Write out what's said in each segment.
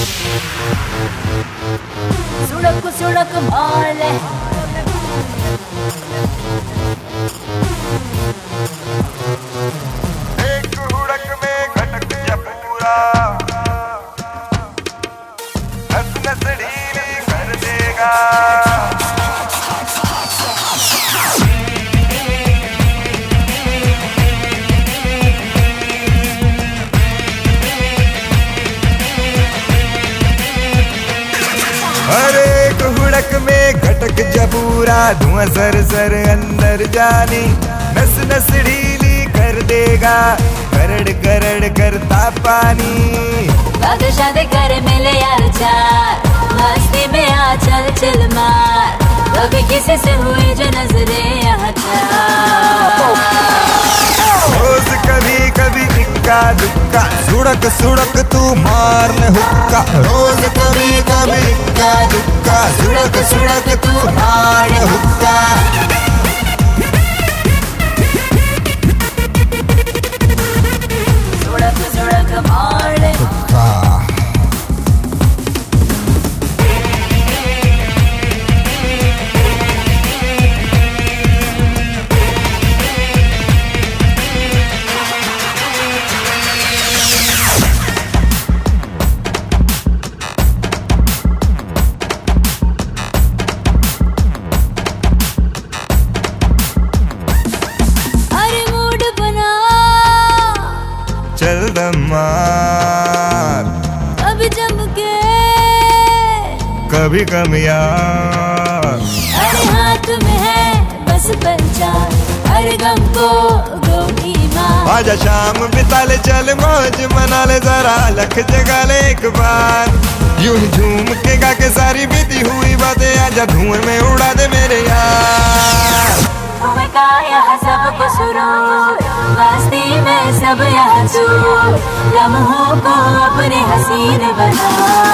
सुड़क सुड़क मार ले। एक हुड़क में घटक जा पूरा, नस नस ढीली कर देगा। हर एक हुड़क में घटक जबूरा, धुआं सर सर अंदर जानी, नस नस ढीली कर देगा, करड़ करड़ करता पानी। बादशाह दे करे मिले यार चार, मस्ती में आ चल चल मार, कभी किसी से हुई जो नजरे यहाँ रोज कभी कभी इक्का दुक्का, सुड़क सुड़क तू मार ले हुक्का। रोज कभी कभी इक्का दुक्का, सुड़क सुड़क तू मार ले हुक्का। सुड़क सुड़क मार ले। चल दम मार, कभी जम के कभी कम यार। अरे हाथ में है बस पंचार, हर गम को गोली मार। आजा शाम बिता ले, चल मौज मना ले, जरा लख जगा ले एक बार। यूं ही झूम के गा के सारी बीती हुई बातें आजा धुएं में उड़ा दे मेरे यार। तुम्हें का यहाँ सबको सुरूर, मस्ती में सब यहाँ चूर, लम्हों को अपने हसीन बना।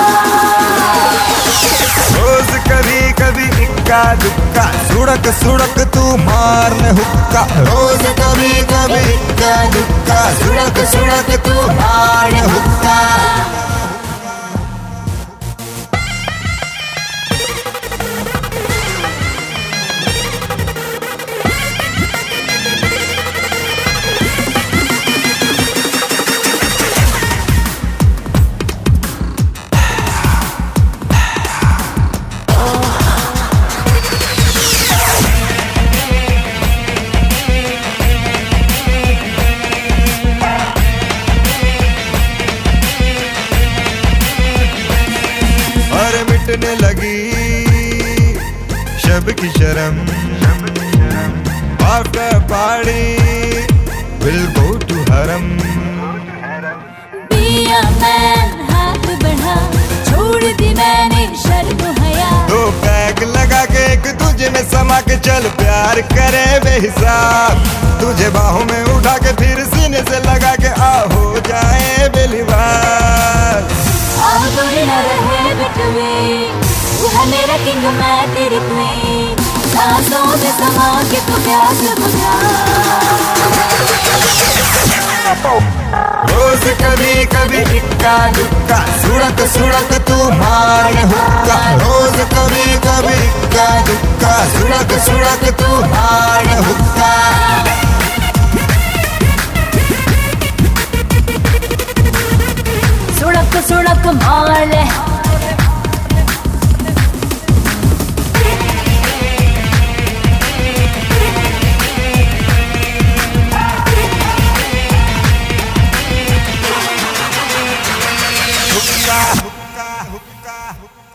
रोज कभी कभी इक्का दुक्का, सुड़क सुड़क तू मार ले हुक्का। रोज कभी कभी इक्का दुक्का, सुड़क सुड़क तू मार ले हुक्का। मिटने लगी शब की शर्म, after party will go to हरम। Be a man, हाथ बढ़ा, छोड़ दी मैंने शर्म हया। दो पैक लगा के एक तुझे में समा के चल प्यार करे बेहिसाब, तुझे बाहों में उठा के फिर सीने से लगा के आ हो जाए बेलिबास। दूरी न रहे बिटवीन, तू है मेरा किंग मैं तेरी क्वीन, सांसों में समा के तू प्यास बुझा। रोज कभी कभी इक्का दुक्का, सुड़क सुड़क तू मार ले हुक्का। रोज कभी कभी इक्का दुक्का, सुड़क सुड़क तू मार ले हुक्का। सुड़क सुड़क मार ले। हुक्का हुक्का हुक्का हुक्का।